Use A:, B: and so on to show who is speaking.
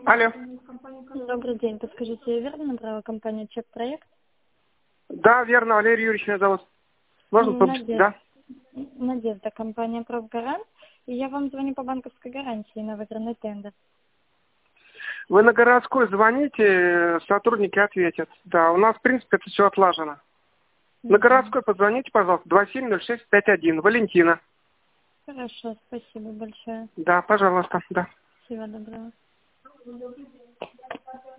A: Алло.
B: Добрый день. Подскажите, я верно набрала компанию «Чек-проект»?
A: Да, верно, Валерий Юрьевич меня зовут. Можно сообщить? Да.
B: Надежда, компания «Профгарант». И я вам звоню по банковской гарантии на выигранный тендер.
A: Вы на городской звоните, сотрудники ответят. Да, у нас, в принципе, это все отлажено. На городской позвоните, пожалуйста, 270651. Валентина.
B: Хорошо, спасибо большое.
A: Да, пожалуйста, да.
B: Всего доброго.